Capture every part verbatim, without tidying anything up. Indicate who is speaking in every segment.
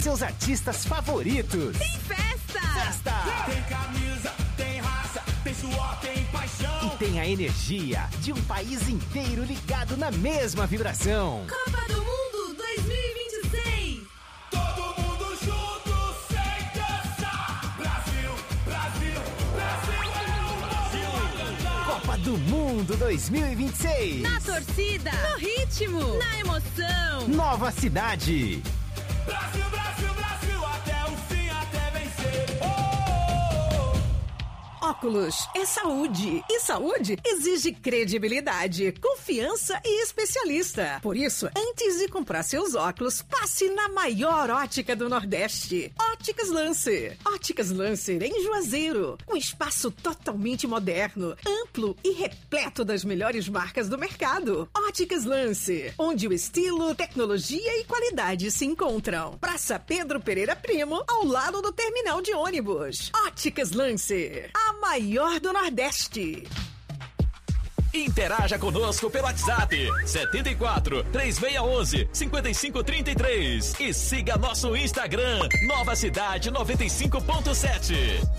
Speaker 1: seus artistas favoritos.
Speaker 2: Tem festa!
Speaker 1: Festa!
Speaker 3: Tem camisa, tem raça, tem suor, tem paixão.
Speaker 1: E tem a energia de um país inteiro ligado na mesma vibração.
Speaker 2: Copa do Mundo dois mil e vinte e seis.
Speaker 3: Todo mundo junto, sem cansar. Brasil, Brasil, Brasil é o Brasil a cantar.
Speaker 1: Copa do Mundo dois mil e vinte e seis.
Speaker 2: Na torcida, no ritmo, na emoção.
Speaker 1: Nova cidade.
Speaker 3: Brasil, Brasil, Brasil, até o fim, até vencer. Oh, oh, oh.
Speaker 4: Óculos é saúde. E saúde exige credibilidade, confiança e especialista. Por isso, antes de comprar seus óculos, passe na maior ótica do Nordeste. Óticas Lancer. Óticas Lancer em Juazeiro. Um espaço totalmente moderno, amplo e repleto das melhores marcas do mercado. Óticas Lancer, onde o estilo, tecnologia e qualidade se encontram. Praça Pedro Pereira Primo, ao lado do terminal de ônibus. Óticas Lancer, a maior do Nordeste.
Speaker 5: Interaja conosco pelo WhatsApp setenta e quatro, três seis um um, cinco cinco três três e siga nosso Instagram Nova Cidade noventa e cinco ponto sete.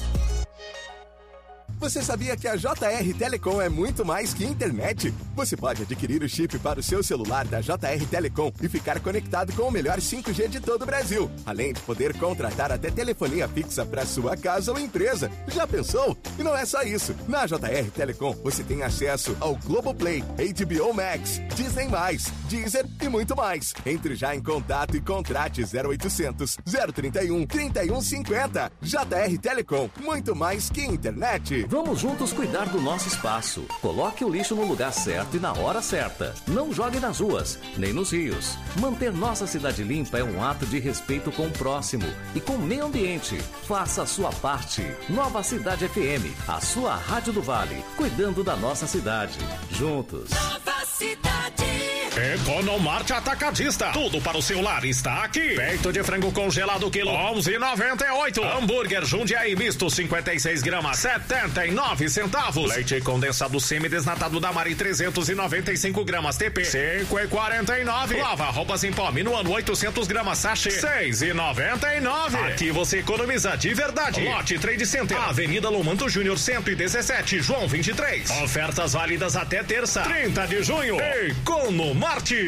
Speaker 6: Você sabia que a J R Telecom é muito mais que internet? Você pode adquirir o chip para o seu celular da J R Telecom e ficar conectado com o melhor cinco G de todo o Brasil. Além de poder contratar até telefonia fixa para sua casa ou empresa. Já pensou? E não é só isso. Na J R Telecom você tem acesso ao Globoplay, H B O Max, Disney mais, Deezer e muito mais. Entre já em contato e contrate zero oitocentos, zero trinta e um, trinta e um cinquenta. J R Telecom, muito mais que internet.
Speaker 7: Vamos juntos cuidar do nosso espaço. Coloque o lixo no lugar certo e na hora certa. Não jogue nas ruas, nem nos rios. Manter nossa cidade limpa é um ato de respeito com o próximo e com o meio ambiente. Faça a sua parte. Nova Cidade F M, a sua rádio do Vale, cuidando da nossa cidade. Juntos.
Speaker 2: Nova Cidade.
Speaker 8: Economarte Atacadista. Tudo para o seu lar está aqui. Peito de frango congelado quilo onze reais e noventa e oito centavos. Hambúrguer Jundiaí misto cinquenta e seis gramas setenta e nove centavos. Leite condensado semi-desnatado da Mari trezentos e noventa e cinco gramas T P cinco reais e quarenta e nove centavos. Lava roupas em pó Minuano oitocentos gramas sachê seis reais e noventa e nove centavos. Aqui você economiza de verdade. Lote Trade Center, Avenida Lomanto Júnior cento e dezessete, João vinte e três. Ofertas válidas até terça, trinta de junho. Economarte.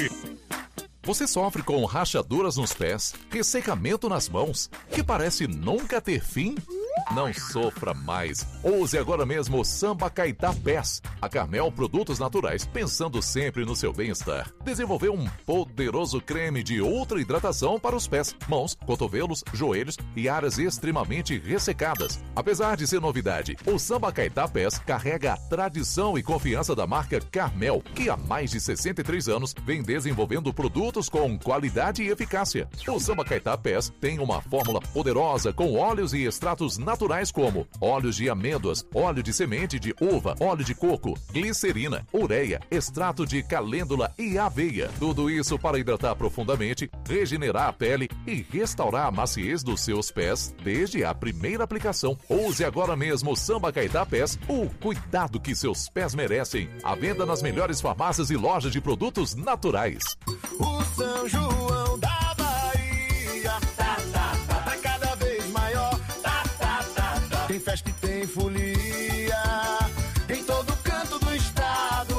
Speaker 9: Você sofre com rachaduras nos pés, ressecamento nas mãos, que parece nunca ter fim? Não sofra mais. Use agora mesmo o Samba Caetá Pés. A Carmel Produtos Naturais, pensando sempre no seu bem-estar, desenvolveu um poderoso creme de ultra hidratação para os pés, mãos, cotovelos, joelhos e áreas extremamente ressecadas. Apesar de ser novidade, o Samba Caetá Pés carrega a tradição e confiança da marca Carmel, que há mais de sessenta e três anos vem desenvolvendo produtos com qualidade e eficácia. O Samba Caetá Pés tem uma fórmula poderosa com óleos e extratos naturais como óleos de amêndoas, óleo de semente de uva, óleo de coco, glicerina, ureia, extrato de calêndula e aveia. Tudo isso para hidratar profundamente, regenerar a pele e restaurar a maciez dos seus pés desde a primeira aplicação. Use agora mesmo o Samba Caetá Pés, o cuidado que seus pés merecem. À venda nas melhores farmácias e lojas de produtos naturais.
Speaker 3: O São João da Bahia tá, tá, tá, tá cada vez maior. Tá, tá, tá, tá. Tem festa e tem folia em todo canto do estado.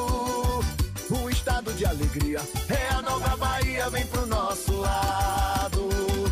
Speaker 3: Um estado de alegria. É a nova Bahia, vem pro nosso lado.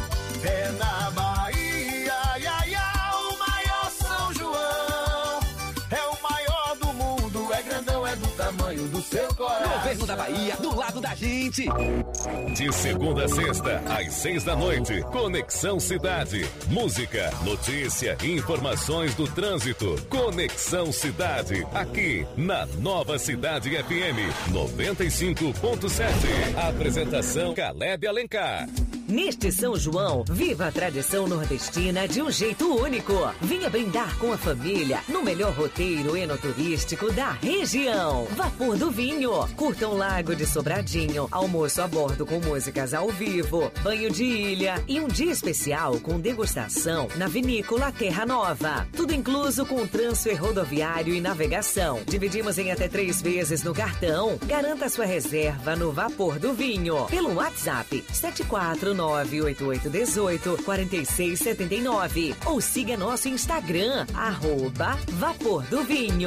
Speaker 3: É na Bahia, ia, ia, o maior São João. É o maior do mundo, é grandão, é do tamanho do seu coração.
Speaker 1: Governo da Bahia, do lado da gente.
Speaker 10: De segunda a sexta, às seis da noite, Conexão Cidade. Música, notícia, informações do trânsito. Conexão Cidade, aqui na Nova Cidade F M noventa e cinco ponto sete. Apresentação Caleb Alencar.
Speaker 11: Neste São João, viva a tradição nordestina de um jeito único. Venha brindar com a família no melhor roteiro enoturístico da região. Vapor do Vinho. Curta um lago de Sobradinho, almoço a bordo com músicas ao vivo, banho de ilha e um dia especial com degustação na Vinícola Terra Nova. Tudo incluso com transfer rodoviário e navegação. Dividimos em até três vezes no cartão. Garanta sua reserva no Vapor do Vinho pelo WhatsApp sete quatro nove nove oito oito um oito, quatro seis sete nove ou siga nosso Instagram, arroba Vapor do Vinho.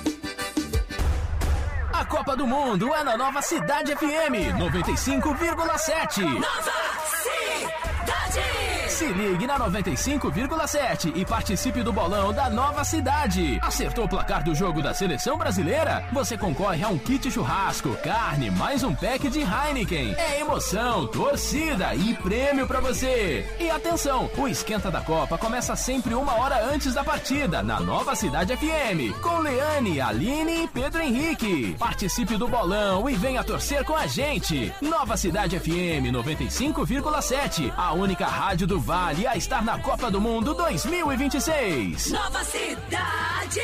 Speaker 1: A Copa do Mundo é na Nova Cidade F M noventa e cinco vírgula sete.
Speaker 2: Nova Cidade!
Speaker 1: Se ligue na noventa e cinco vírgula sete e participe do bolão da Nova Cidade. Acertou o placar do jogo da Seleção Brasileira? Você concorre a um kit churrasco, carne, mais um pack de Heineken. É emoção, torcida e prêmio pra você. E atenção, o Esquenta da Copa começa sempre uma hora antes da partida, na Nova Cidade F M, com Leane, Aline e Pedro Henrique. Participe do bolão e venha torcer com a gente. Nova Cidade F M noventa e cinco vírgula sete, a única rádio do Vale a estar na Copa do Mundo dois mil e vinte e seis.
Speaker 2: Nova Cidade!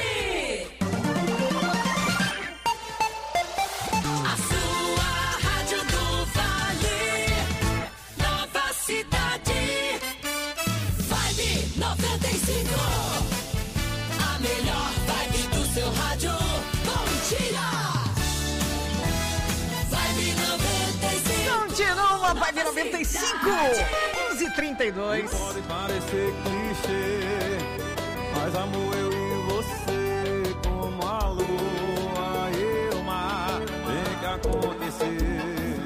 Speaker 2: A sua rádio do Vale. Nova Cidade. Vibe noventa e cinco. A melhor vibe do seu rádio. Bom dia! Vibe noventa e cinco.
Speaker 4: Continua, Vibe noventa e cinco. onze e trinta e dois.
Speaker 12: Pode parecer clichê, mas amor, eu e você, como a lua e o mar, tem que acontecer.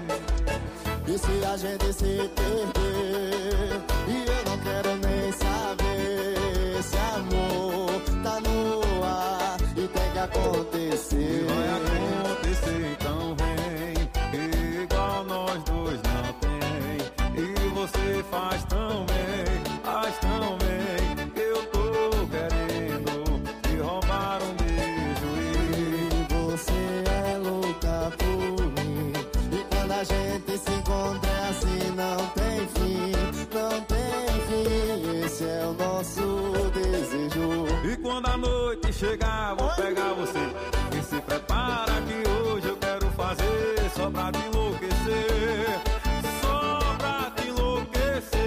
Speaker 3: E se a gente se perder, e eu não quero nem saber, esse amor tá no ar e tem que acontecer.
Speaker 12: Vai acontecer, então vem, igual nós dois não tem. E você faz tão bem, faz tão bem, eu tô querendo te roubar um beijo.
Speaker 3: E você é louca por mim, e quando a gente se encontra é assim, não tem fim, não tem fim. Esse é o nosso desejo.
Speaker 12: E quando a noite chegar, vou pegar você e se prepara que hoje eu quero fazer só pra te enlouquecer, só pra te enlouquecer.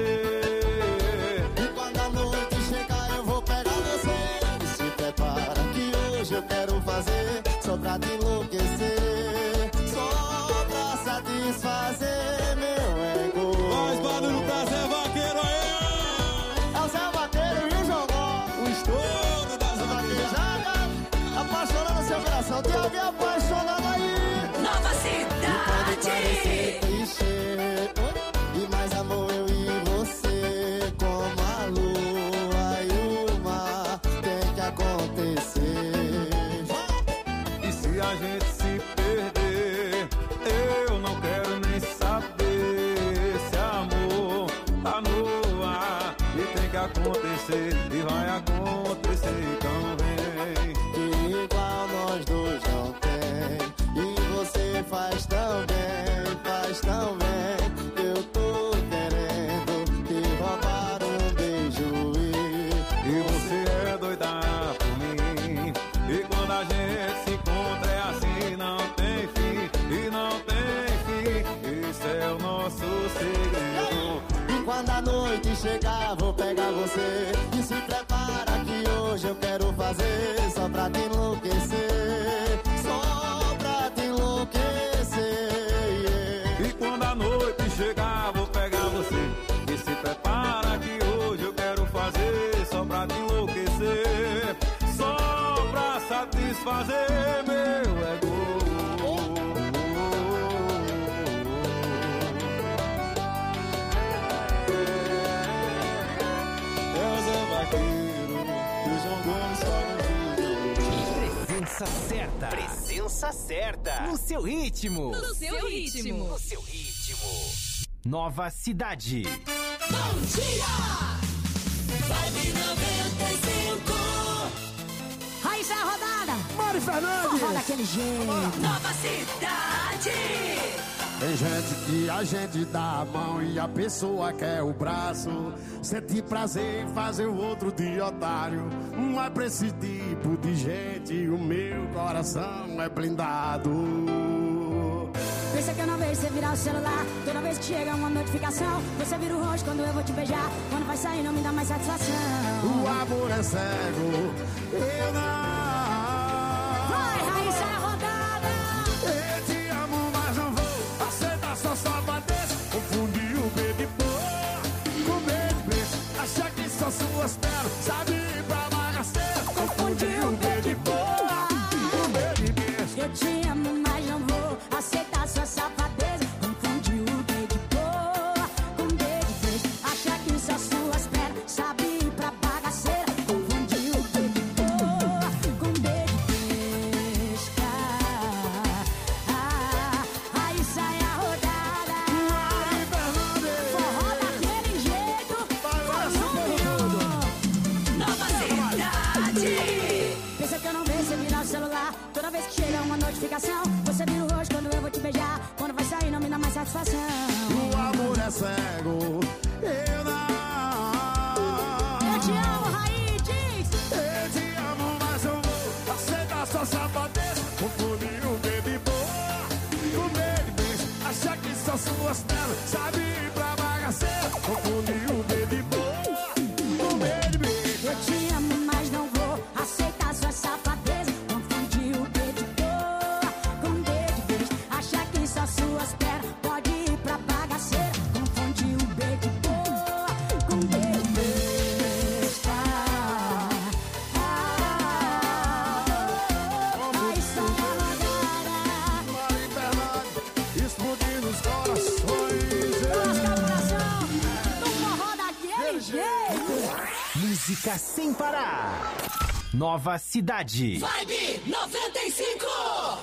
Speaker 3: E quando a noite chegar eu vou pegar você e se prepara que hoje eu quero fazer só pra te enlouquecer, só pra satisfazer meu ego.
Speaker 12: Faz barulho pra Zé Vaqueiro aí!
Speaker 3: É o Zé Vaqueiro e o Jogó,
Speaker 12: o estouro das
Speaker 3: vaquejadas, apaixonando seu coração. Tem alguém apaixonado aí?
Speaker 2: Nova
Speaker 3: Cidade! Parecer clichê, e mais amor eu e você, como a lua e o mar, tem que acontecer.
Speaker 12: E se a gente se perder, eu não quero nem saber, esse amor tá no ar e tem que acontecer, e vai acontecer, então vem.
Speaker 3: Que igual nós dois não tem, e você faz tão bem, faz tão bem, eu tô querendo te roubar um beijo. E,
Speaker 12: e você é doida por mim, e quando a gente se encontra é assim, não tem fim, e não tem fim, esse é o nosso segredo.
Speaker 3: E quando a noite chegar vou pegar você e se prepara que hoje eu quero fazer só pra te enlouquecer, só pra te enlouquecer, yeah.
Speaker 12: E quando a noite chegar vou pegar você e se prepara que hoje eu quero fazer só pra te enlouquecer, só pra satisfazer meu ego.
Speaker 1: Presença certa. Presença certa. No seu ritmo.
Speaker 2: No seu ritmo.
Speaker 1: No seu ritmo. Nova Cidade.
Speaker 2: Bom dia! Vibe noventa e cinco.
Speaker 13: Raíssa é a rodada.
Speaker 3: Mari Fernandes.
Speaker 13: Forró daquele jeito.
Speaker 2: Nova Cidade.
Speaker 3: Tem gente que a gente dá a mão e a pessoa quer o braço. Sente prazer em fazer o outro de otário. Não é pra esse tipo de gente, o meu coração é blindado.
Speaker 13: Pensa que eu não vejo você virar o celular. Toda vez que chega uma notificação, você vira o rosto quando eu vou te beijar. Quando vai sair não me dá mais satisfação.
Speaker 3: O amor é cego, eu não.
Speaker 13: Vai, Raíssa, é a rodada.
Speaker 3: Eu te amo, mas não vou aceitar só só bater. Confundi o B de
Speaker 13: desse jeito.
Speaker 14: Música sem parar. Nova Cidade.
Speaker 15: Vibe noventa e cinco.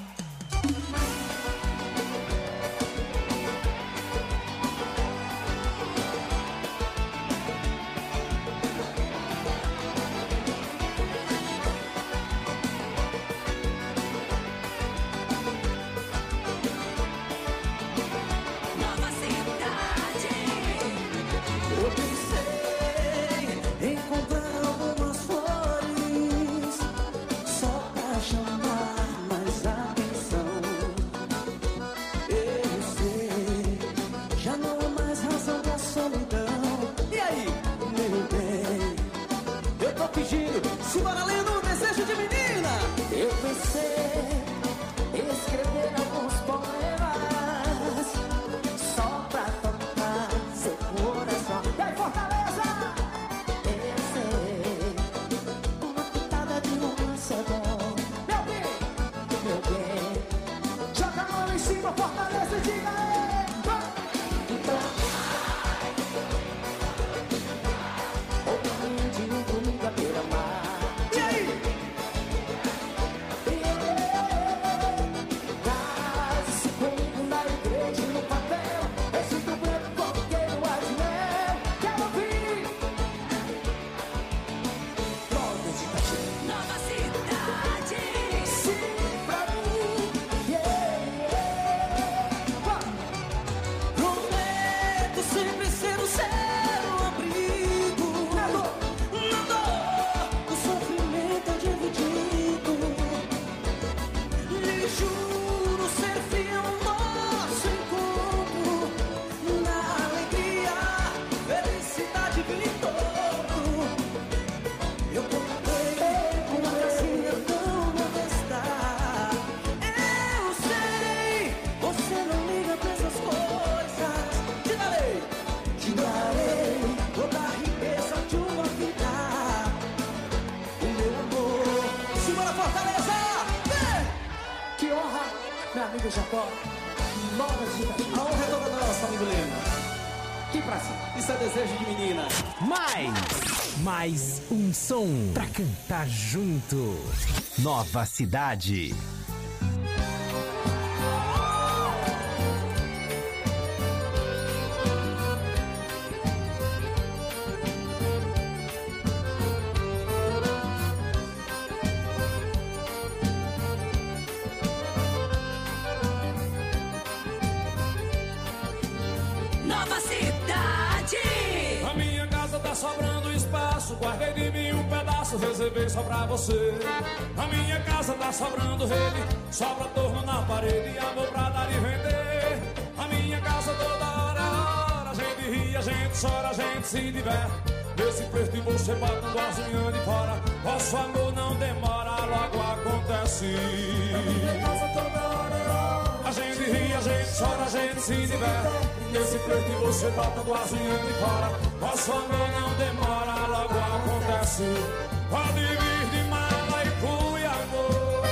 Speaker 15: Simbora além do desejo de menina. Eu pensei em escrever alguns poemas só pra tocar seu coração. E aí, Fortaleza? Eu sei, uma pitada de romance é bom. Meu bem, meu bem, joga a mão em cima, Fortaleza, e diga aí. Então, o caminho de um domingo à beira-mar. Jacó, Nova Cidade. A honra é toda nossa, amigo Lema. Que pra cima. Isso é desejo de menina.
Speaker 14: Mais, mais um som pra cantar junto. Nova Cidade.
Speaker 16: Guardei de mim um pedaço, reservei só pra você. Na minha casa tá sobrando rede, sobra torno na parede, amor pra dar e vender. Na minha casa toda hora, hora, a gente ri, a gente chora, a gente se diverte. Nesse preço de você botando as unhas de fora, nosso amor não demora, logo acontece. Na minha casa toda hora, hora, a gente ri, a gente chora, a gente se diverte. Nesse preço de você botando as unhas de fora, nosso amor não demora, logo acontece. Pode vir de mala e fui, amor,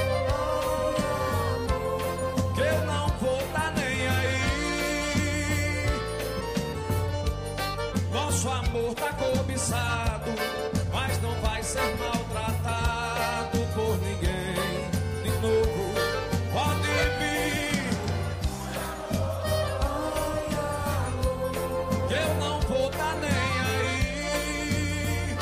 Speaker 16: que eu não vou tá nem aí. Nosso amor tá cobiçado, mas não vai ser maltratado por ninguém. De novo, pode vir, que eu não vou tá nem aí.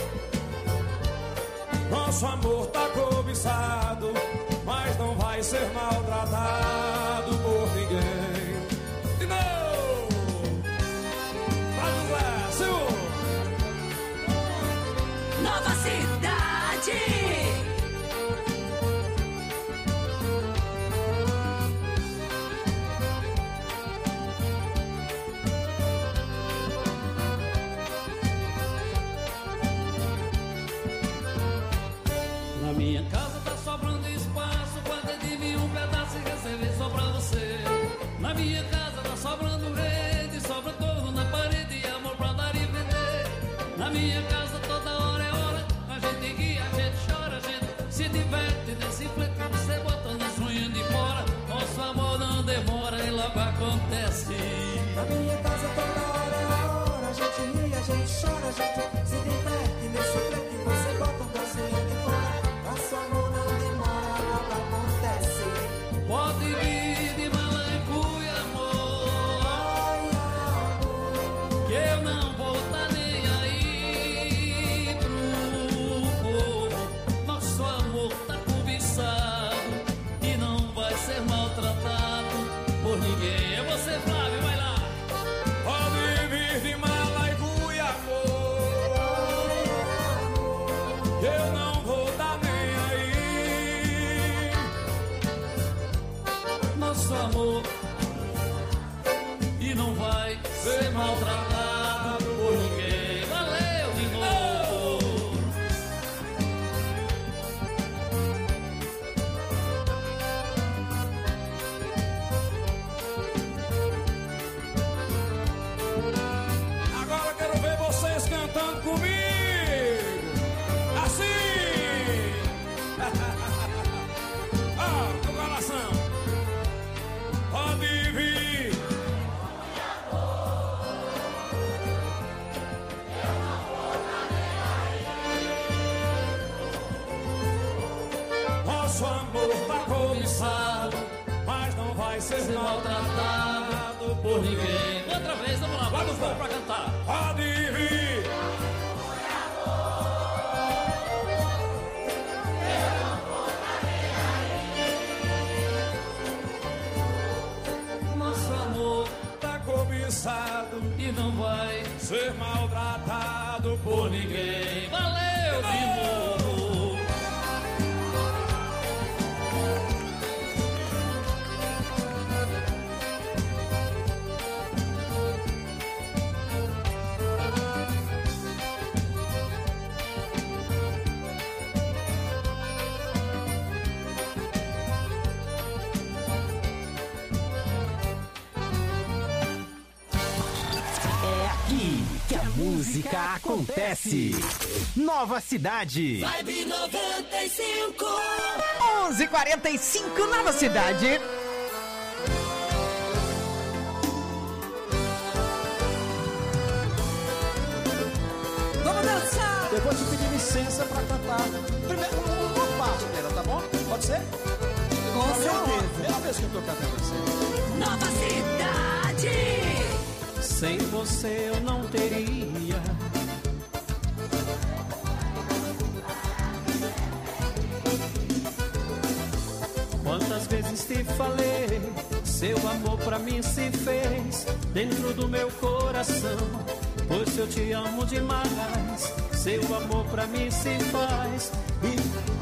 Speaker 16: Nosso amor tá cobiçado, mas não vai ser maltratado por ninguém. De novo, pra José, Senhor.
Speaker 15: Nova Cidade.
Speaker 16: Na minha casa tá sobrando espaço, guardei de mim um pedaço e reservei só pra você. Na minha casa tá sobrando rede, sobra torno na parede, amor pra dar e vender. Na minha casa toda hora é hora, a gente ri, a gente chora, a gente se diverte. Nesse flete que você bota na sonha de fora, nosso amor não demora e logo acontece.
Speaker 15: Na minha casa toda hora é hora, a gente ri, a gente
Speaker 16: Nosso amor tá cobiçado, mas não vai ser maltratado por ninguém.
Speaker 5: Outra vez, vamos lá, vamos lá pra cantar.
Speaker 16: Pode vir.
Speaker 5: Nosso amor
Speaker 16: tá cobiçado
Speaker 5: e não vai
Speaker 16: ser maltratado por ninguém.
Speaker 5: Valeu, de novo.
Speaker 14: Que a música acontece. Nova Cidade.
Speaker 15: Vibe noventa e cinco.
Speaker 17: onze e quarenta e cinco, Nova Cidade.
Speaker 18: Vamos dançar. Eu vou te pedir licença pra cantar primeiro uma parte dela, tá bom? Pode ser?
Speaker 17: Com certeza.
Speaker 18: Primeira vez que eu tô cantando assim.
Speaker 15: Nova Cidade.
Speaker 19: Sem você eu não teria quantas vezes te falei, seu amor pra mim se fez dentro do meu coração, pois eu te amo demais, seu amor pra mim se faz e...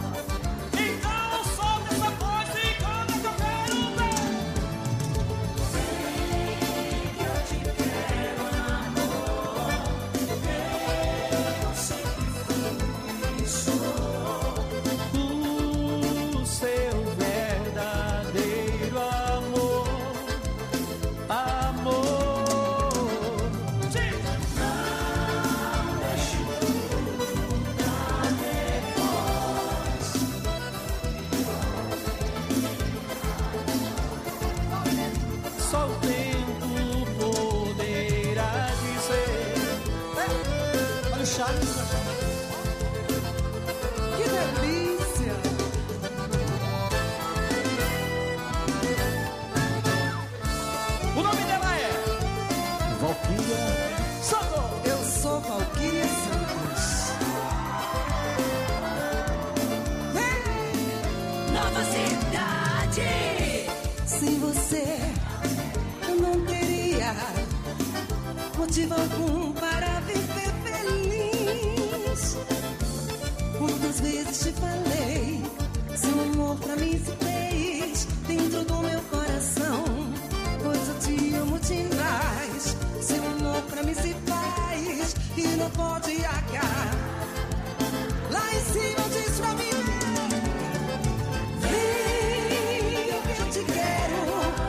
Speaker 17: Que delícia!
Speaker 18: O nome dela é Valquíria Santos.
Speaker 17: Eu sou Valquíria Santos.
Speaker 15: Nova Cidade.
Speaker 20: Sem você eu não teria motivo algum para viver feliz. Quantas vezes te falei, seu amor pra mim se fez dentro do meu coração, pois eu te amo demais. Seu amor pra mim se faz e não pode acabar. Lá em cima eu disse pra mim, vem, eu te quero,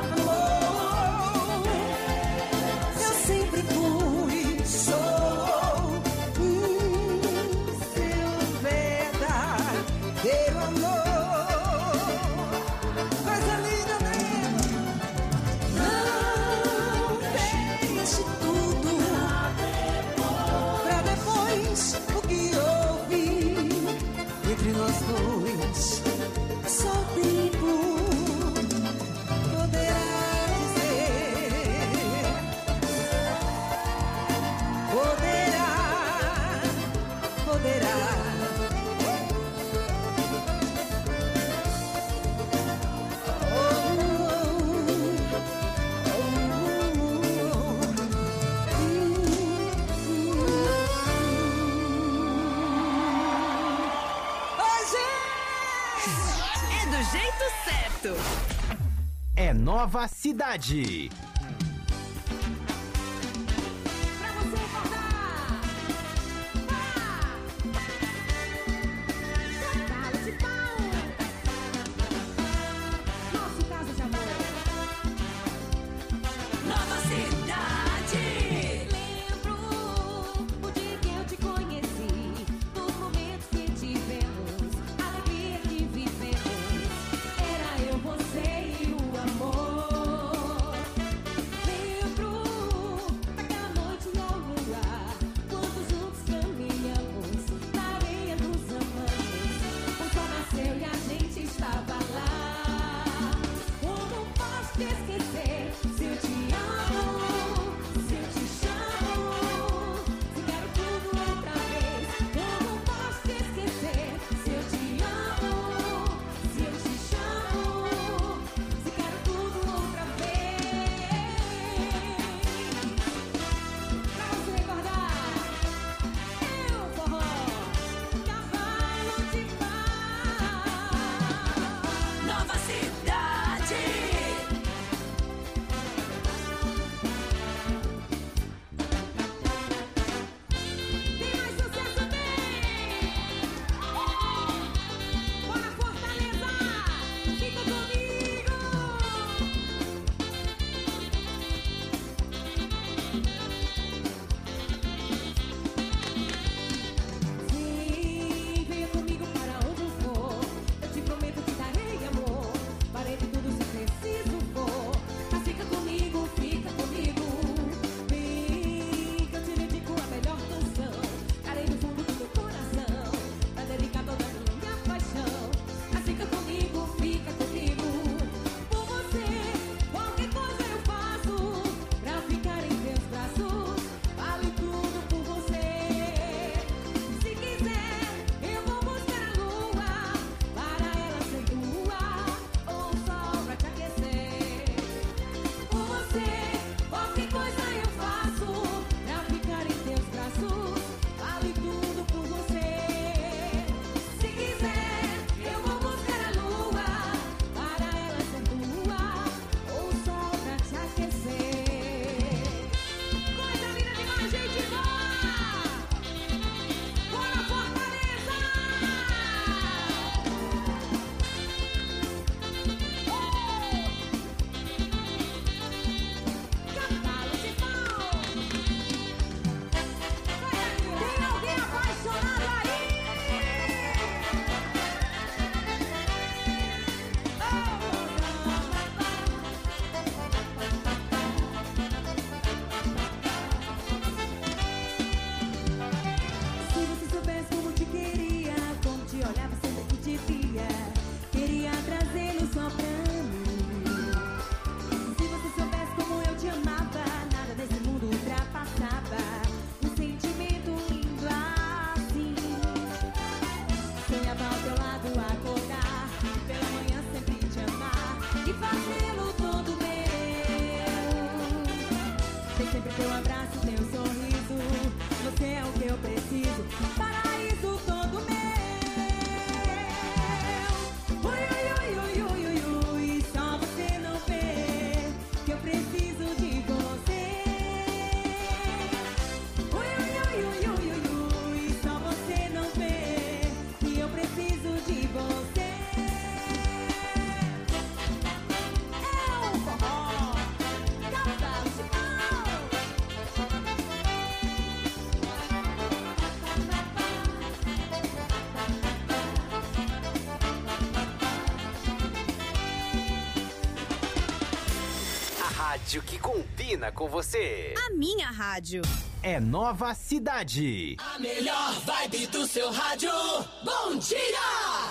Speaker 20: amor. Eu sempre fui, sou hum, seu verdadeiro amor. Coisa linda, né? Não deixe tudo pra depois. O que houve entre nós dois, só o tempo poderá dizer. Poderá, poderá.
Speaker 2: É do jeito certo.
Speaker 14: É Nova Cidade.
Speaker 13: Nosso caso de amor.
Speaker 15: Nova Cidade.
Speaker 13: Lembro o dia que eu te conheci, dos momentos que tivemos, a alegria que vivemos. Era eu, você e o amor.
Speaker 15: eu preciso, paraíso todo meu. Ui, ui, ui, ui, ui, ui, ui, só você não vê que eu preciso de você. Ui, ui, ui, ui, ui, ui, ui, só você não vê que eu preciso de você. É o forró, Cavalo de Pau.
Speaker 14: A rádio que combina com você.
Speaker 2: A minha rádio.
Speaker 14: É Nova Cidade.
Speaker 15: A melhor vibe do seu rádio. Bom dia!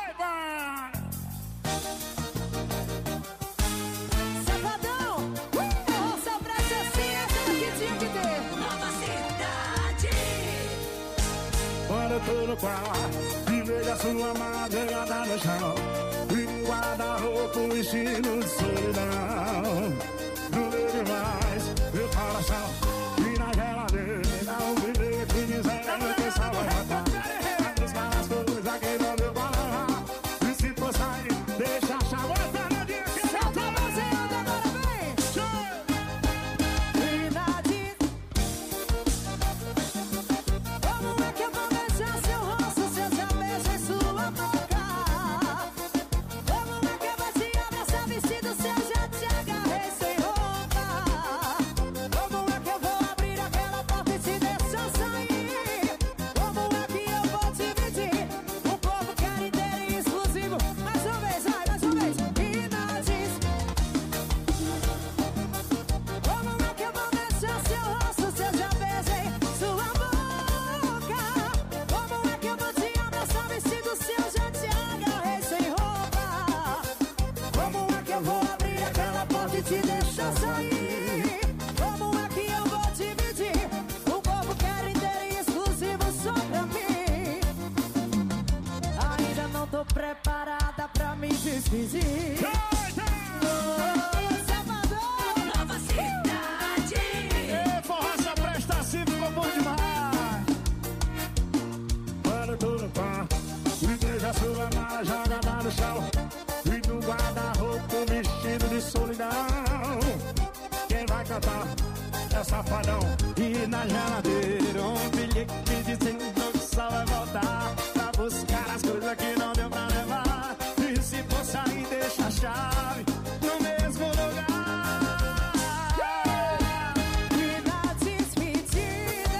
Speaker 15: Sabadão! Uh, só pra ser assim, essa que tinha que ter. Nova Cidade!
Speaker 3: Quando eu tô no quarto e vejo a sua madrugada no chão, e no guarda-roupa um vestido de solidão. Não vejo mais meu coração e na geladeira um bilhete dizendo que só vai matar. Vai buscar as coisas que não deu pra levar, e se for sair, deixa a chave apertadinha que eu tô fazendo. Agora vem!
Speaker 15: Cidade. Como é que eu vou beijar seu rosto se eu já beijei sua boca? Como é que eu vou te abraçar vestido se eu já te agarrei sem roupa? Como é que eu vou abrir aquela porta e te deixar sair? Como é que eu vou te pedir? O povo quer inteiro e exclusivo. Mais uma vez, vai, mais uma vez. Cidade. Como é que eu vou deixar seu rosto se eu já beijei sua boca? Como é que eu vou te abraçar vestido se eu já te agarrei sem roupa? Como é que eu vou abrir aquela porta e te deixar sair? Como é que eu vou te pedir? O povo quer inteiro e exclusivo só pra mim. Ainda não tô preparada pra me despedir. Nova Cidade.
Speaker 3: Ei, forró essa presta assim, ficou bom demais. Quando eu tô no quarto e vejo a sua mala jogada no chão, e no guarda-roupa um vestido de solidão. Quem vai cantar é Safadão.
Speaker 19: E na geladeira um bilhete dizendo que só vai voltar pra buscar as coisas que não deu pra levar. E se for sair, deixa a chave no mesmo lugar.
Speaker 15: E na despedida,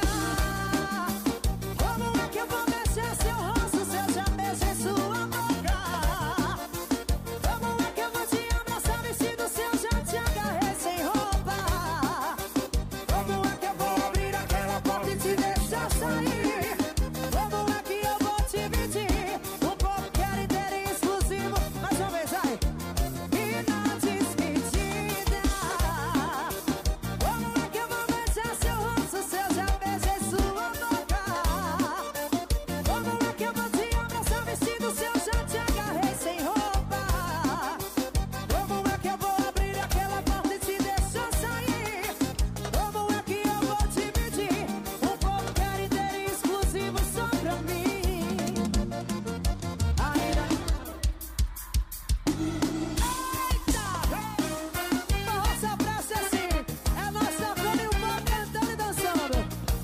Speaker 15: como é que eu vou beijar seu rosto se eu já beijei sua boca? Como é que eu vou te abraçar vestido se eu já te agarrei sem roupa? Como é que eu vou abrir aquela porta e te deixar sair? Como é que eu vou te pedir? O povo quer inteiro e exclusivo. Mais uma vez, vai. E na despedida, como é que eu vou beijar seu rosto se eu já beijei sua boca? Como é que eu vou te abraçar vestido se eu já te agarrei sem roupa? Como é que eu vou abrir aquela porta e te deixar sair? Como é que eu vou te pedir? O povo quer inteiro e exclusivo só pra mim. Ainda. Eita! Forró só pra ser assim. É nós tocando e o povo cantando e dançando.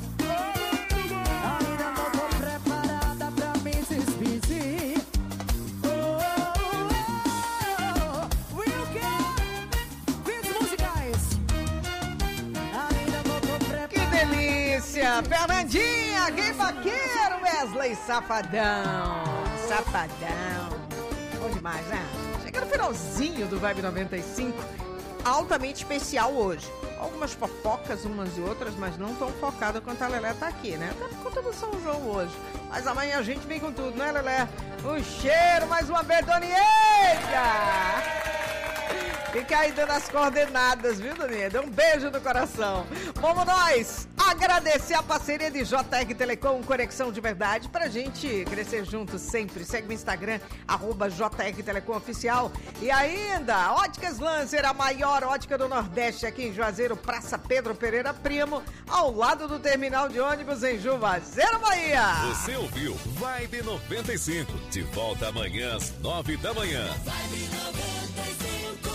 Speaker 15: Ainda não tô preparada pra me despedir. Oh, oh, oh. Will Care, vídeos musicais. Ainda não tô preparada.
Speaker 17: Que delícia! Fernandinha, Gay Vaqueiro, Wesley Safadão. Safadão. Bom demais, né? Chega no finalzinho do Vibe noventa e cinco. Altamente especial hoje. Algumas fofocas, umas e outras, mas não tão focada quanto a Lelé tá aqui, né? Tá por conta do São João hoje. Mas amanhã a gente vem com tudo, né, Lelé? Um cheiro mais uma vez, Doniega! Fica aí dando as coordenadas, viu, Doniega? Um beijo no coração. Vamos nós! Agradecer a parceria de J R Telecom, Conexão de Verdade, pra gente crescer juntos sempre. Segue o Instagram, arroba J R Telecom Oficial. E ainda, Óticas Lancer, a maior ótica do Nordeste, aqui em Juazeiro, Praça Pedro Pereira Primo, ao lado do terminal de ônibus em Juazeiro, Bahia.
Speaker 10: Você ouviu Vibe noventa e cinco. De volta amanhã às nove da manhã.
Speaker 15: Vibe noventa e cinco.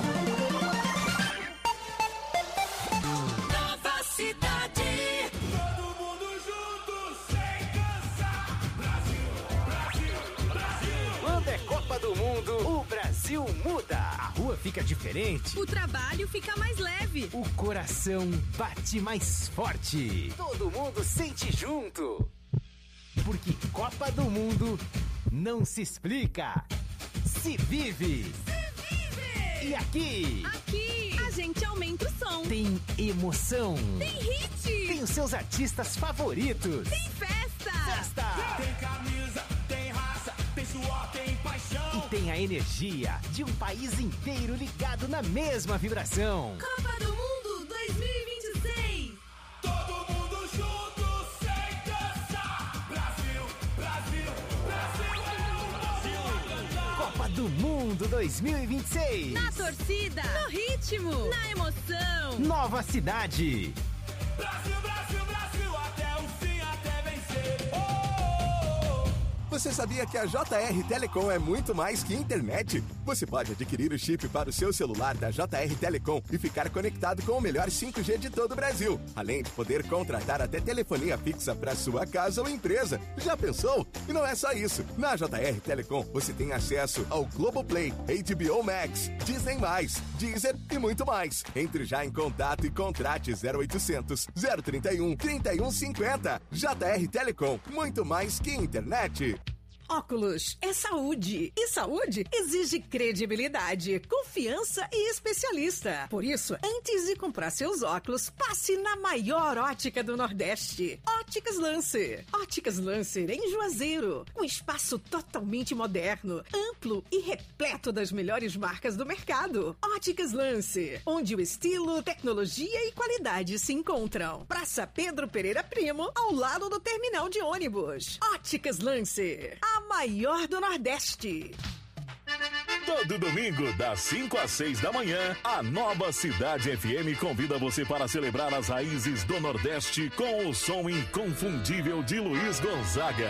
Speaker 15: Nova cidade.
Speaker 16: Todo mundo junto, sem cansar. Brasil, Brasil, Brasil.
Speaker 14: Quando é Copa do Mundo, o Brasil muda.
Speaker 21: A rua fica diferente.
Speaker 2: O trabalho fica mais leve.
Speaker 21: O coração bate mais forte.
Speaker 14: Todo mundo sente junto.
Speaker 21: Porque Copa do Mundo não se explica, se vive.
Speaker 2: Se vive!
Speaker 21: E aqui?
Speaker 2: Aqui a gente aumenta o som.
Speaker 21: Tem emoção.
Speaker 2: Tem hit.
Speaker 21: Tem os seus artistas favoritos.
Speaker 2: Tem festa.
Speaker 21: Festa.
Speaker 16: Tem camisa, tem raça, tem suor, tem paixão.
Speaker 21: E tem a energia de um país inteiro ligado na mesma vibração.
Speaker 2: Copa do Mundo dois mil e vinte e seis.
Speaker 16: Todo mundo junto, sem cansar. Brasil, Brasil, Brasil, Brasil.
Speaker 21: Copa do Mundo dois mil e vinte e seis.
Speaker 2: Na torcida, no ritmo, na emoção.
Speaker 21: Nova cidade.
Speaker 16: Brasil, Brasil, Brasil, até o fim, até vencer. Oh!
Speaker 6: Você sabia que a J R Telecom é muito mais que internet? Você pode adquirir o chip para o seu celular da J R Telecom e ficar conectado com o melhor cinco G de todo o Brasil. Além de poder contratar até telefonia fixa para sua casa ou empresa. Já pensou? E não é só isso. Na J R Telecom você tem acesso ao Globoplay, H B O Max, Disney mais, Deezer e muito mais. Entre já em contato e contrate zero oitocentos, zero trinta e um, trinta e um cinquenta. J R Telecom, muito mais que internet.
Speaker 4: Óculos é saúde. E saúde exige credibilidade, confiança e especialista. Por isso, antes de comprar seus óculos, passe na maior ótica do Nordeste. Óticas Lancer. Óticas Lancer em Juazeiro. Um espaço totalmente moderno, amplo e repleto das melhores marcas do mercado. Óticas Lancer, onde o estilo, tecnologia e qualidade se encontram. Praça Pedro Pereira Primo, ao lado do terminal de ônibus. Óticas Lancer, a maior do Nordeste.
Speaker 10: Todo domingo, das cinco às seis da manhã, a Nova Cidade F M convida você para celebrar as raízes do Nordeste com o som inconfundível de Luiz Gonzaga.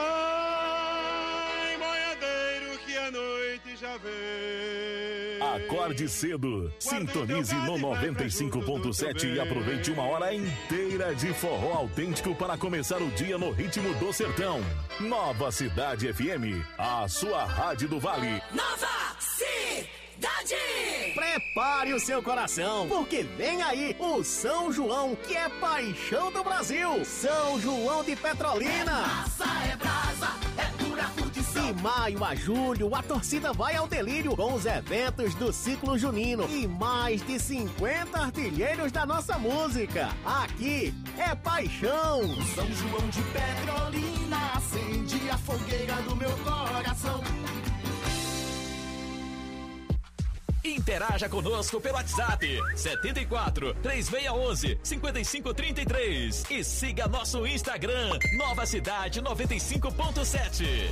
Speaker 16: Vai, boiadeiro, que a noite já vem.
Speaker 10: Acorde cedo, sintonize no noventa e cinco ponto sete e aproveite uma hora inteira de forró autêntico para começar o dia no ritmo do sertão. Nova Cidade F M, a sua rádio do Vale.
Speaker 15: Nova Cidade!
Speaker 21: Prepare o seu coração, porque vem aí o São João, que é paixão do Brasil. São João de Petrolina.
Speaker 15: Massa é brasa, é pura curtição.
Speaker 21: De maio a julho, a torcida vai ao delírio com os eventos do ciclo junino e mais de cinquenta artilheiros da nossa música. Aqui é paixão.
Speaker 15: São João de Petrolina acende a fogueira do meu coração.
Speaker 5: Interaja conosco pelo WhatsApp setenta e quatro, três seis um um, cinco cinco três três e siga nosso Instagram Nova Cidade noventa e cinco ponto sete.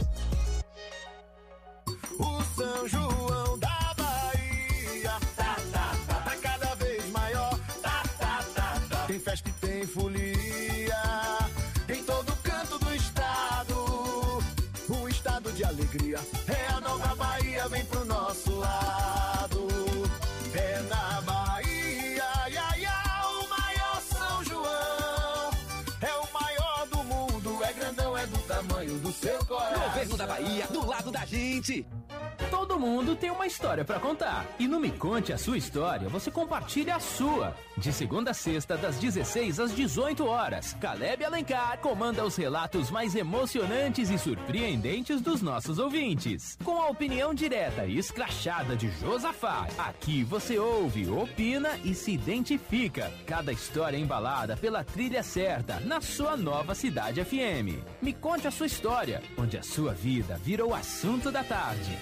Speaker 3: O São João da Bahia tá, tá, tá, tá cada vez maior. Tá, tá, tá, tá. Tem festa e tem folia em todo canto do estado. Um estado de alegria. É a nova Bahia, vem pro nosso lado. É na Bahia, ia, ia, o maior São João. É o maior do mundo, é grandão, é do tamanho do seu coração.
Speaker 1: Governo da Bahia, do lado da gente. Todo mundo tem uma história pra contar. E no Me Conte a Sua História, você compartilha a sua. De segunda a sexta, das dezesseis às dezoito horas. Caleb Alencar comanda os relatos mais emocionantes e surpreendentes dos nossos ouvintes. Com a opinião direta e escrachada de Josafá. Aqui você ouve, opina e se identifica. Cada história embalada pela trilha certa, na sua Nova Cidade F M. Me Conte a Sua História, onde a sua vida vira o assunto da tarde.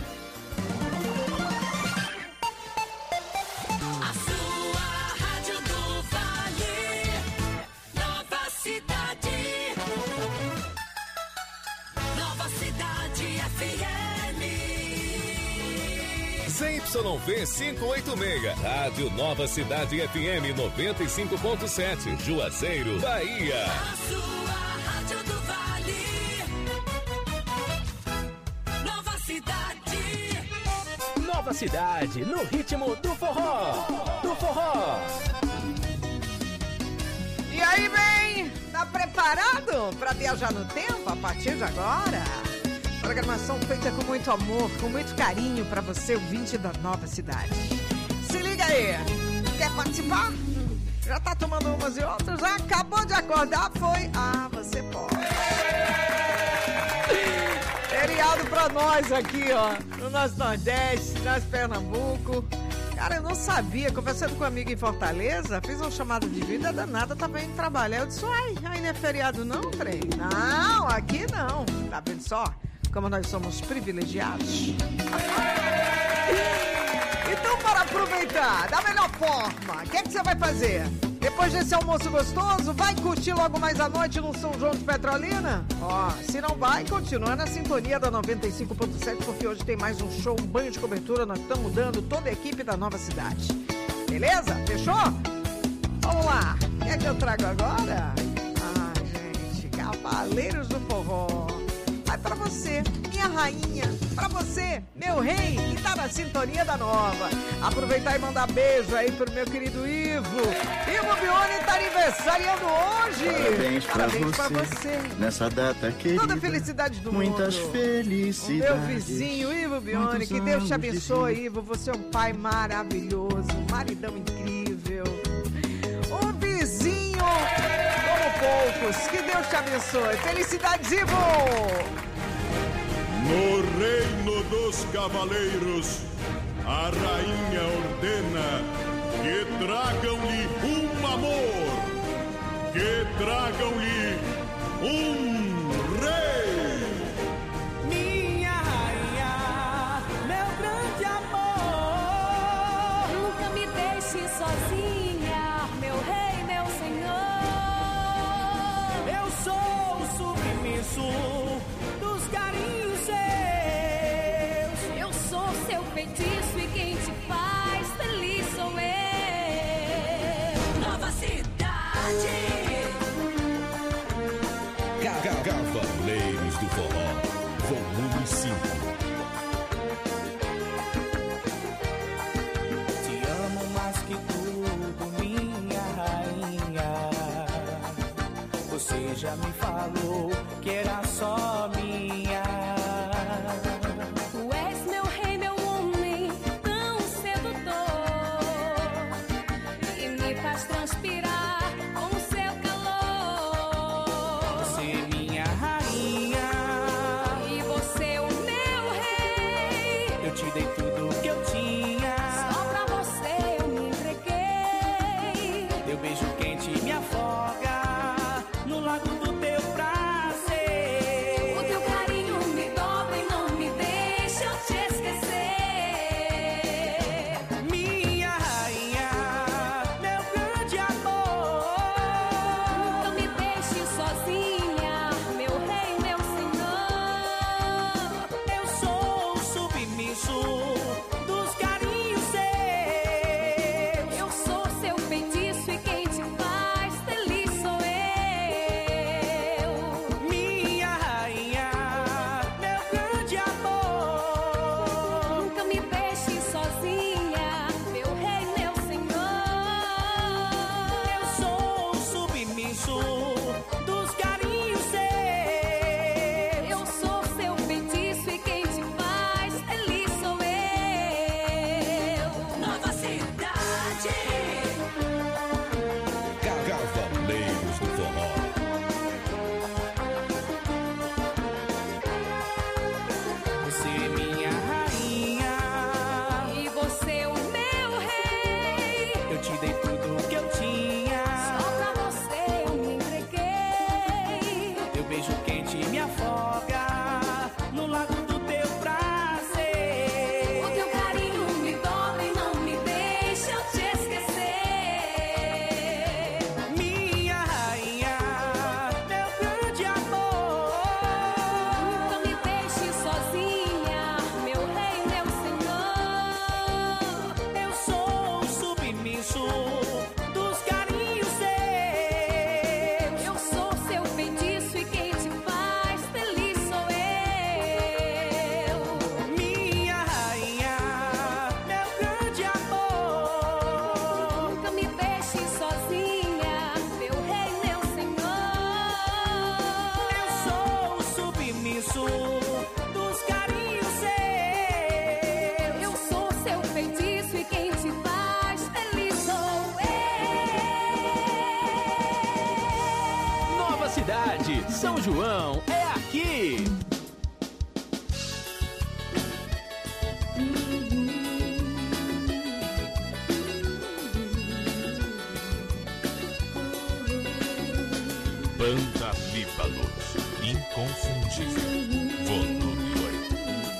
Speaker 15: A sua rádio do Vale,
Speaker 10: Z Y V quinhentos e oitenta e seis, Rádio Nova Cidade F M noventa e cinco ponto sete, Juazeiro, Bahia.
Speaker 15: A sua Rádio do Vale. Nova Cidade.
Speaker 1: Nova Cidade, no ritmo do forró. Do forró.
Speaker 17: E aí, bem, tá preparado para viajar no tempo a partir de agora? Programação feita com muito amor, com muito carinho para você, ouvinte da Nova Cidade. Se liga aí, quer participar? Já tá tomando umas e outras? Já acabou de acordar? Foi? Ah, você pode. Feriado pra nós aqui, ó, no nosso Nordeste, nosso Pernambuco. Cara, eu não sabia, conversando com um amigo em Fortaleza, fiz uma chamada de vida danada, tava indo trabalhar. Eu disse, uai, aí não é feriado não, trem? Não, aqui não. Tá vendo só? Como nós somos privilegiados. Então, para aproveitar da melhor forma, o que é que você vai fazer? Depois desse almoço gostoso, vai curtir logo mais à noite no São João de Petrolina? Ó, se não vai, continua na sintonia da noventa e cinco ponto sete, porque hoje tem mais um show, um banho de cobertura. Nós estamos dando toda a equipe da Nova Cidade. Beleza? Fechou? Vamos lá. O que é que eu trago agora? Ah, gente, Cavaleiros do Forró. Vai pra você, minha rainha, pra você, meu rei, que tá na sintonia da Nova. Aproveitar e mandar beijo aí pro meu querido Ivo. Ivo Bione tá aniversariando hoje.
Speaker 7: Parabéns,
Speaker 17: Parabéns
Speaker 7: pra,
Speaker 17: pra
Speaker 7: você,
Speaker 17: você.
Speaker 7: nessa data querida.
Speaker 17: Toda a felicidade do
Speaker 7: Muitas
Speaker 17: mundo.
Speaker 7: felicidades.
Speaker 17: O meu vizinho, Ivo Bione,
Speaker 7: Muitos
Speaker 17: que Deus te
Speaker 7: anos de
Speaker 17: abençoe,
Speaker 7: vida.
Speaker 17: Ivo. Você é um pai maravilhoso, um maridão incrível. Um vizinho como poucos. Que Deus te abençoe. Felicidades, Ivo!
Speaker 22: No reino dos cavaleiros, a rainha ordena que tragam-lhe um amor, que tragam-lhe um rei.
Speaker 15: Minha rainha, meu grande amor, nunca me deixe sozinha, meu rei, meu senhor. Eu sou o submisso dos carinhos seus. Eu sou seu feitiço e quem te faz feliz sou eu. Nova Cidade.
Speaker 10: Cavaleiros do Forró, volume cinco.
Speaker 15: Te amo mais que tudo, minha rainha. Você já me falou que era só minha. Tu és meu rei, meu homem, tão sedutor, e me faz transpirar com seu calor. Você é minha rainha, e você o meu rei. Eu te dei tudo que eu tinha, só pra você eu me entreguei. Teu beijo quente me afoga no lago do teu prazer. O teu carinho me dobra e não me deixa eu te esquecer. Minha rainha, meu grande amor, nunca me deixe sozinha, meu rei, meu senhor. Eu sou o submisso dos carinhos seus. Eu sou seu feitiço e quem te faz feliz sou eu. Minha rainha, meu grande amor, nunca me deixe sozinha, meu rei, meu senhor. Eu sou o submisso dos carinhos seus. Eu sou seu feitiço e quem te faz feliz sou eu. Nova Cidade.
Speaker 10: Cavaleiros do Forró.
Speaker 15: Você é minha rainha, e você o meu rei. Eu te dei tudo que eu tinha, só pra você eu me entreguei. Teu beijo quente me afoga no lago do teu prazer. O teu carinho me dobra e não me deixa eu te esquecer. Minha rainha, meu grande amor, nunca me deixe sozinha, meu rei, meu senhor.
Speaker 1: cidade. São João é aqui.
Speaker 10: Banda Líbanos, inconfundível, volume oito.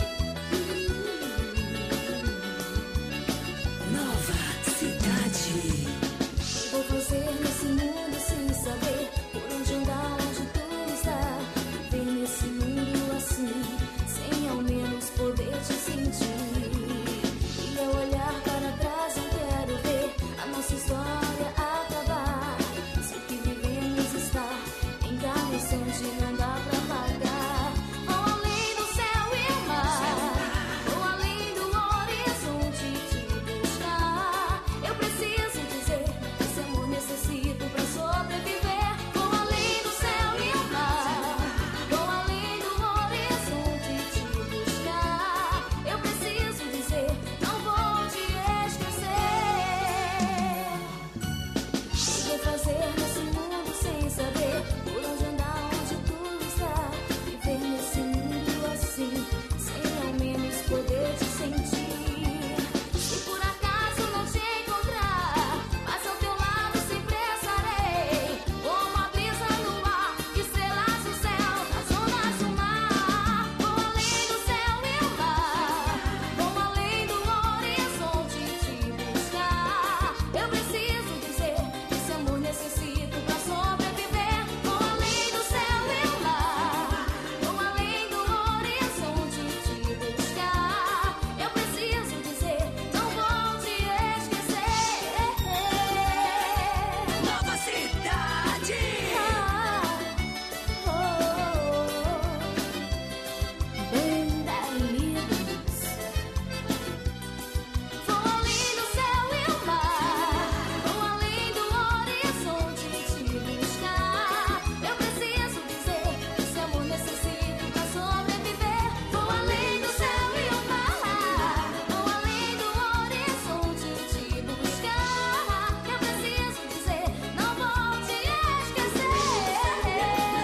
Speaker 15: Nova cidade.
Speaker 13: Vou fazer nesse mundo sem saber por onde andar, onde tu está. Viver nesse mundo assim, sem ao menos poder te sentir. E ao olhar para trás eu quero ver a nossa história acabar. Se o que vivemos está em cada instante, não dá pra pagar. Vou além do céu e mar, vou além do horizonte te buscar. Eu preciso dizer, esse amor necessito pra sobreviver. Vou além do céu e mar, vou além do horizonte te buscar. Eu preciso dizer, não vou te esquecer. O que fazer nesse mundo sem saber por onde andar, onde tu está. Viver nesse mundo assim, sem ao menos poder te sentir. Se por acaso não te encontrar, mas ao teu lado sempre estarei. Como a brisa no ar, estrelas no céu, nas ondas do mar. Vou além do céu e mar, vou além do horizonte te buscar. Eu preciso dizer, esse amor necessito pra sobreviver. Vou além do céu e mar, vou além do horizonte te buscar. Eu preciso dizer, não vou te esquecer.
Speaker 15: Nova cidade.
Speaker 13: Vou além do céu e mar, vou além do horizonte te buscar. Eu preciso dizer, esse amor necessito pra sobreviver. Vou além do céu e mar, vou além do horizonte te buscar. Eu preciso dizer, não vou te esquecer.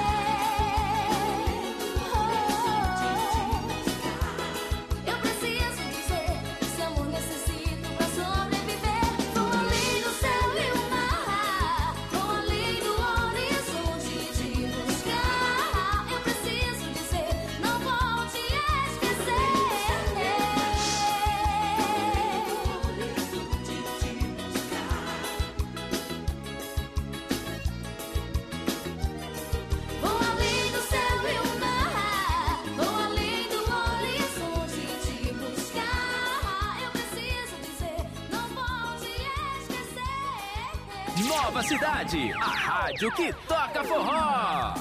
Speaker 13: Eu preciso dizer, esse amor necessito pra sobreviver. Vou além do céu e mar, vou além do horizonte te buscar. Eu preciso dizer, não vou te esquecer. Vou além do céu e mar, vou além do horizonte te buscar. Eu preciso dizer, não vou te esquecer.
Speaker 1: Nova Cidade, a rádio que toca forró.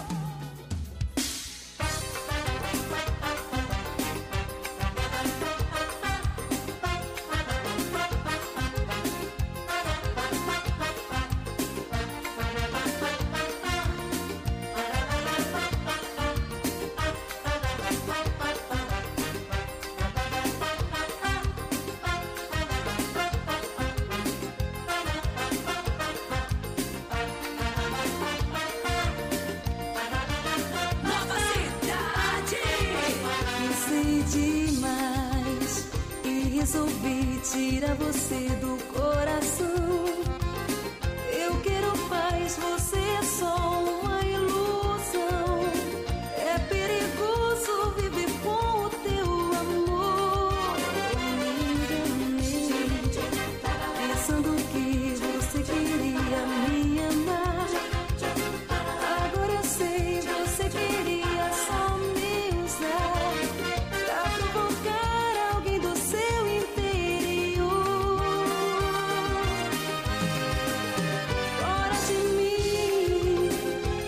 Speaker 15: Nova cidade.
Speaker 20: Pensei demais e resolvi tirar você do coração. Eu quero paz, você é só uma ilusão. É perigoso viver com o teu amor. Eu me enganei, pensando que você queria me amar. Agora eu sei, você queria só me usar pra provocar alguém do seu interior. Fora de mim,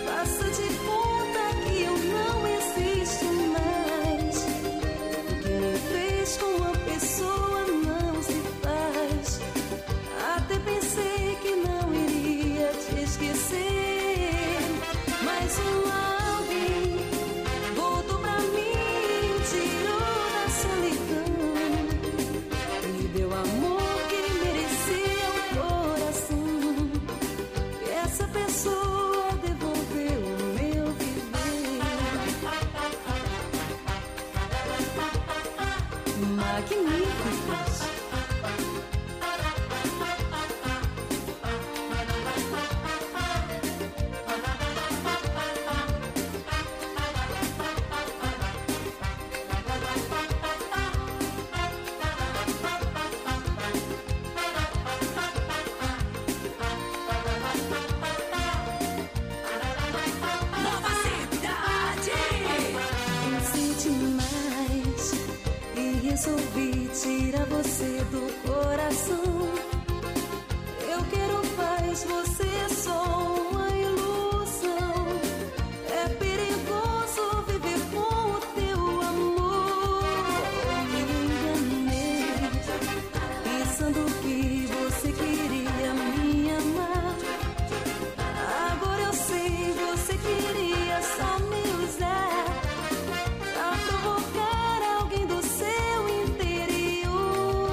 Speaker 13: você do coração. Eu quero paz, você é só uma ilusão. É perigoso viver com o teu amor. Me enganei, pensando que você queria me amar. Agora eu sei, você queria só me usar pra provocar alguém do seu interior.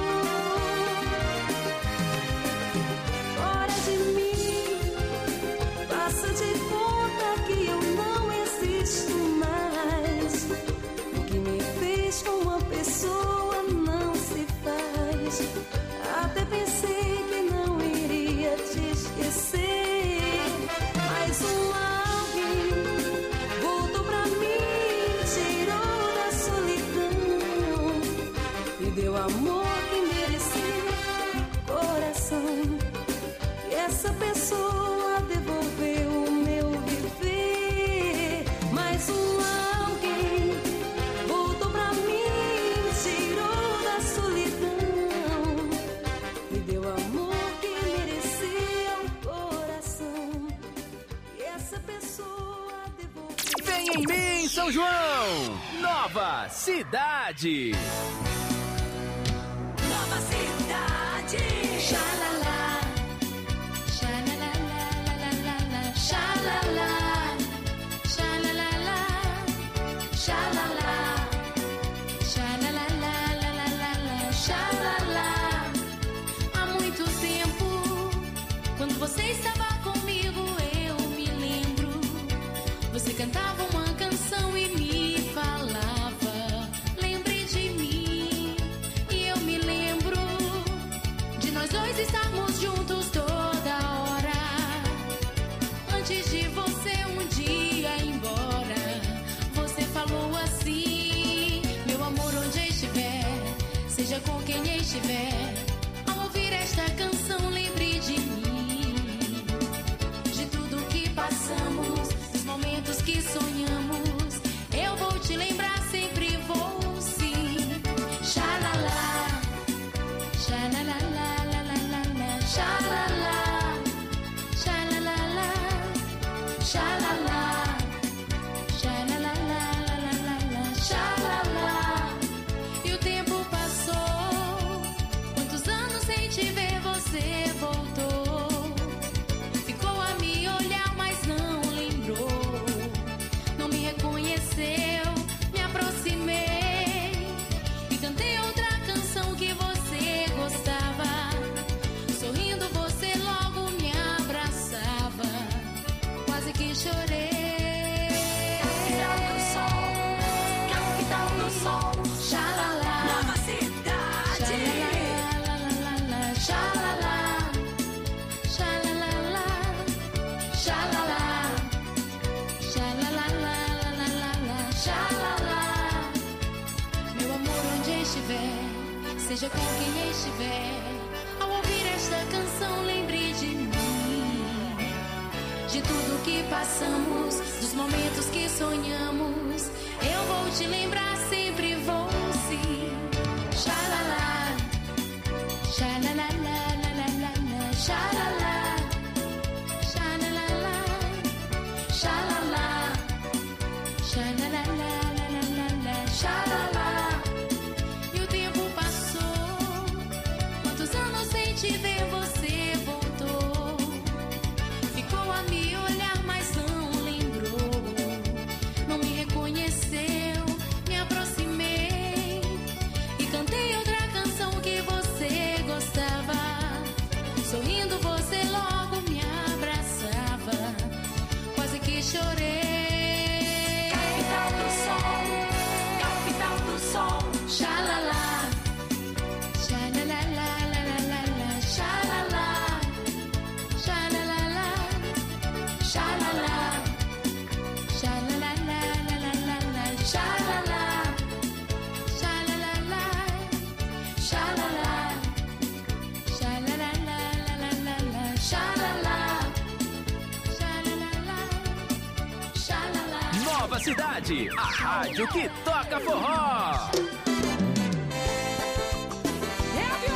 Speaker 13: Fora de mim, passa de conta que eu não existo mais. O que me fez com uma pessoa não se faz. Até pensei que não iria te esquecer, mas um alguém voltou pra mim, tirou da solidão e deu amor que mereceu, coração. E essa pessoa devolveu o meu viver, mas um alguém voltou pra mim, tirou da solidão e deu amor que mereceu, coração. E essa pessoa devolveu.
Speaker 1: Vem em mim, São João! Nova Cidade!
Speaker 13: Nova cidade. Xalala, xalalalala, xalala, xalalala, xalala, xalalalala, xalala. Há muito tempo, quando você estava comigo, eu me lembro. Você cantava uma canção e me falava: lembre de mim. E eu me lembro de nós dois estarmos juntos toda hora. Antes de você um dia ir embora, você falou assim: meu amor, onde estiver, seja com quem estiver, ao ouvir esta canção, lembre de mim, de tudo que passamos, dos momentos que sonhamos. Eu vou te lembrar, sempre vou sim. Xalala, xalalalalala, xalala, xalalala, xalala, xalalalalala, xalala. E o tempo passou, quantos anos sem te ver, você voltou. Ficou a me olhar, mas não lembrou. Não me reconheceu, me aproximei e cantei outra canção que você gostava. Sorrindo, você logo me abraçava. Quase que chorei. Capital do sol, capital do sol. Xalala, nova cidade. Xalalalala, xalala, xalalala, xalala, xalalalalala, xalala. Meu amor, onde estiver, seja com quem estiver, ao ouvir esta canção, lembre de mim, de tudo que passamos, dos momentos que sonhamos. Eu vou te lembrar, sempre vou sim. Xalala, xalalalalala, xalala, xalala, xalala, xalalalalala, xalala. E o tempo passou, quantos anos sem te ver, você voltou. Ficou a me olhar, mas não lembrou. Não me reconheceu, me aproximei e cantei outra canção que você gostava. Sorrindo, você logo me abraçava. Quase que chorei. Capital do sol, capital do sol. Xalala, xalalalalala, xalala, xalala, xalala, xalalalalala, xalala, xalala, xalala, xalalalalala, xalala, xalala.
Speaker 1: Nova Cidade, a rádio que toca forró.
Speaker 17: É a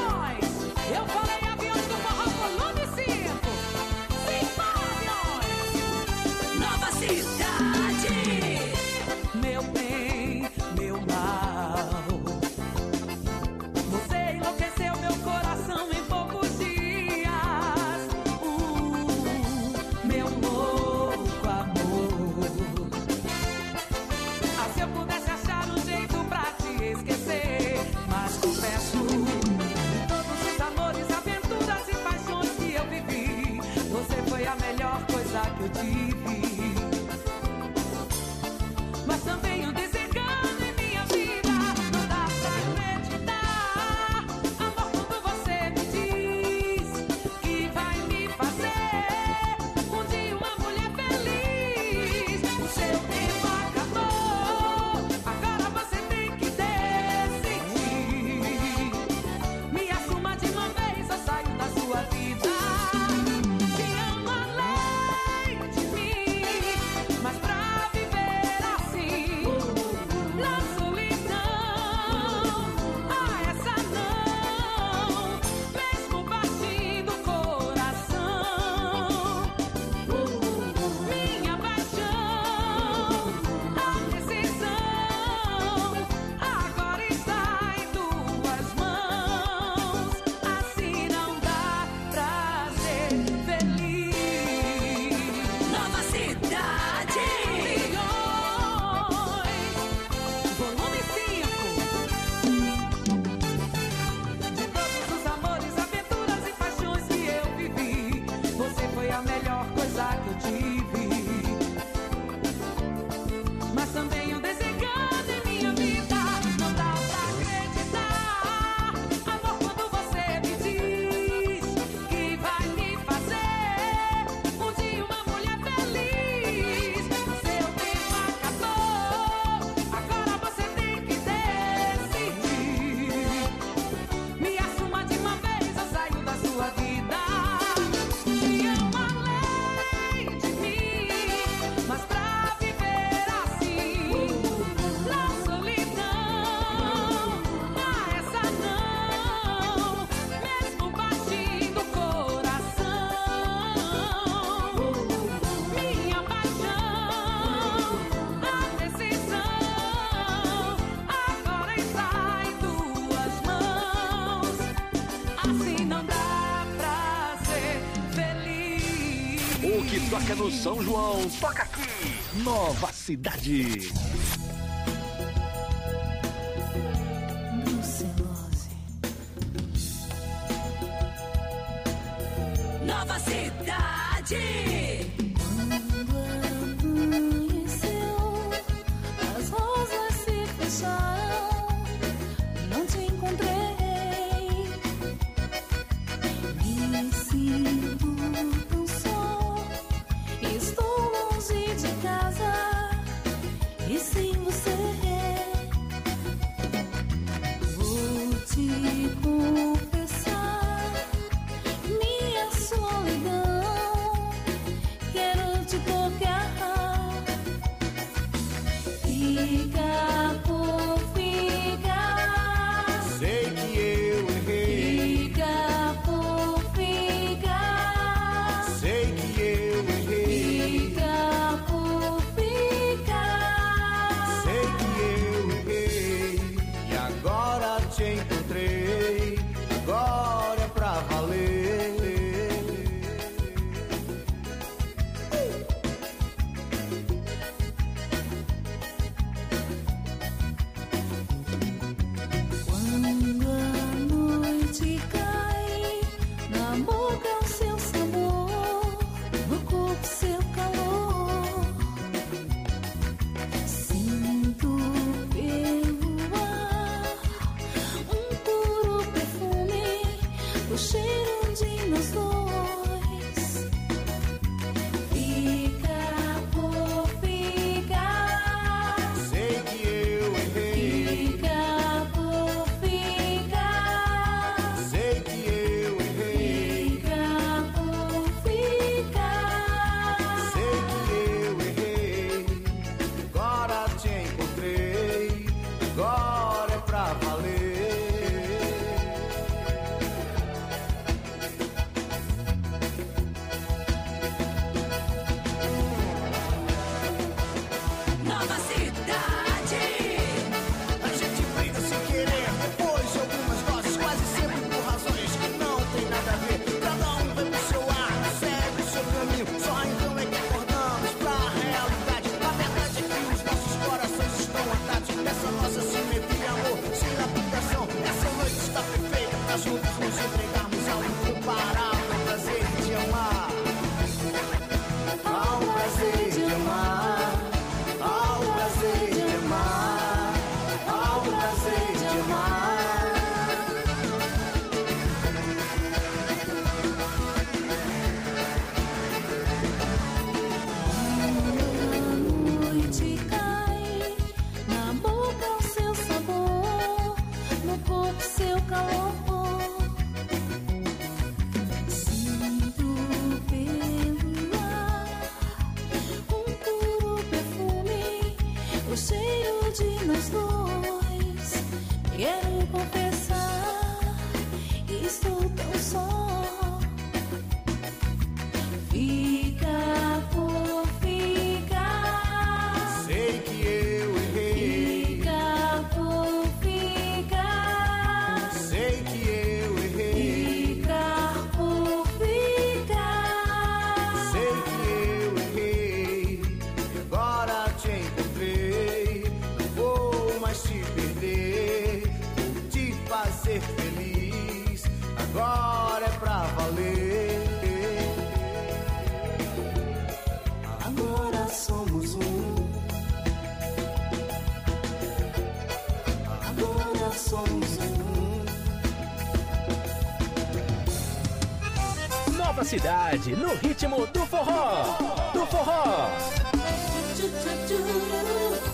Speaker 8: toca no São João, toca aqui. Nova Cidade.
Speaker 15: Nova Cidade.
Speaker 13: As rosas se fecharam, não te encontrei. Me sinto tão só, estou longe de casa e sem você. Vou te confessar minha solidão, quero te tocar. Fica por ficar.
Speaker 3: Sei que eu errei.
Speaker 13: Fica por ficar.
Speaker 3: Sei que eu errei.
Speaker 13: Fica por ficar.
Speaker 3: Sei que eu errei. E agora te encontrei. Agora é pra valer.
Speaker 13: Quando a noite cai, na boca o seu sabor, no corpo seu calor. Sinto pelo ar um puro perfume, o cheiro de nós dois. Fica por ficar.
Speaker 3: Sei que eu errei.
Speaker 13: Fica por ficar.
Speaker 3: Sei que eu errei.
Speaker 13: Fica por ficar.
Speaker 3: Sei que eu errei. Agora te encontrei. Agora é pra valer.
Speaker 15: Nova Cidade.
Speaker 3: A gente briga sem querer, depois de algumas doses, quase sempre por razões que não tem nada a ver. Cada um vai pro seu ar, segue o seu caminho. Só então é que acordamos pra realidade. A verdade é que os nossos corações estão atados. Essa nossa simetria, amor, sem lapidação. Essa noite está perfeita pra juntos nos entregarmos ao incomparável prazer de amar. Ao prazer de amar. Ao prazer de amar. Ao prazer de amar.
Speaker 13: A noite cai, na boca o seu sabor, no corpo seu calor. Sinto pelo ar um puro perfume, o cheiro de nós dois. Quero confessar, estou tão só. Fica por ficar.
Speaker 3: Sei que eu errei.
Speaker 13: Fica por ficar.
Speaker 3: Sei que eu errei.
Speaker 13: Fica por ficar.
Speaker 3: Sei que eu errei. E agora te encontrei. Não vou mais te perder. Vou te fazer feliz. Agora é pra valer. Agora somos um. Agora somos um.
Speaker 1: Nova Cidade, no ritmo do forró. Do forró.
Speaker 13: Tchu, tchu, tchu.